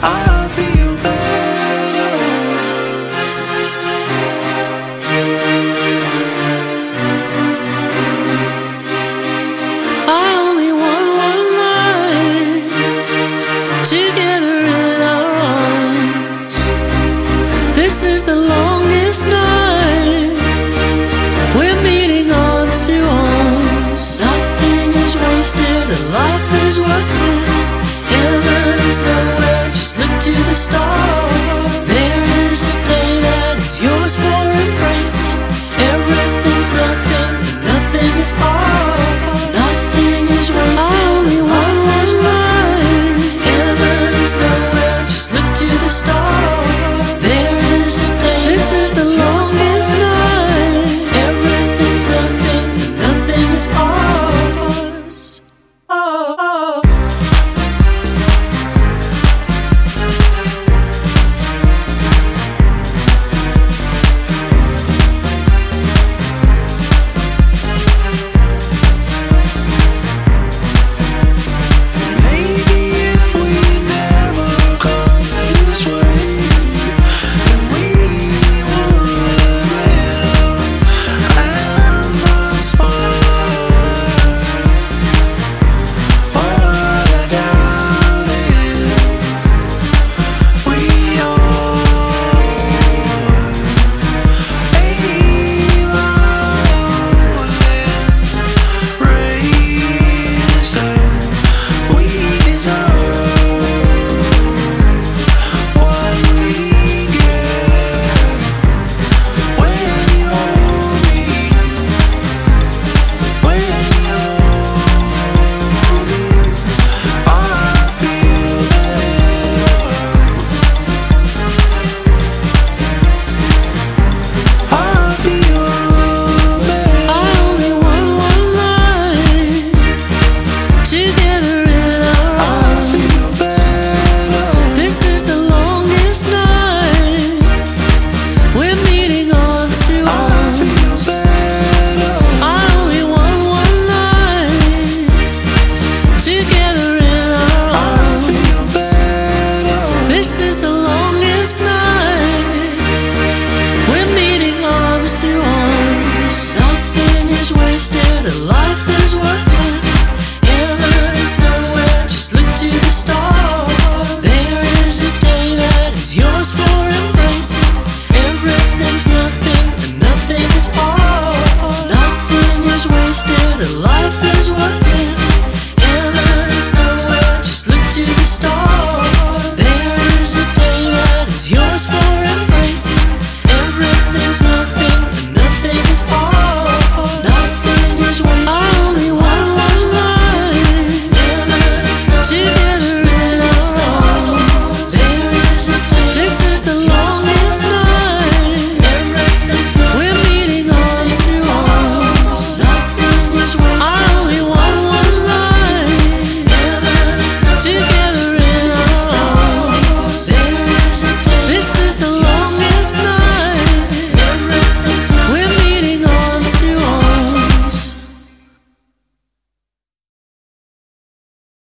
I feel better. I only want one night together in our arms. This is the longest night. We're meeting arms to arms. Nothing is wasted, a life is worth living. Heaven is nowhere, just look to the stars. There is a day that is yours for embracing. Everything's nothing, but nothing is all. Nothing is wasted, only one is worth. Heaven is nowhere, just look to the stars. There is a day, this is the longest night. Everything's nothing, but nothing is ours. Oh, oh. Maybe if we never come this way, then we would live and prosper. What I doubt is we are we deserve what we get when you hold me, when you hold me. I feel better. I feel better. I only want one night together in our I arms. feel better. This is the longest night. We're meeting arms to I feel arms. better. I only want one night together in our I feel arms. better. This is the longest night. We're meeting arms to arms. Nothing is wasted, a life is worth living. Heaven is nowhere, just look to the stars. There is a day that is yours for embracing. Everything's nothing, and nothing is all. Nothing is wasted, a life is worth living. Heaven is nowhere, just look to the stars. There is a day that is yours for embracing. Everything's nothing, and nothing is all. Nothing is wasted. I only want one night. Heaven is nowhere, just look to the stars. There is a day. This is the longest night. Everything's nothing. We're meeting arms to arms. Nothing is wasted. I only want one night. Heaven is nowhere, together in our stars. There is a day. This is the longest night.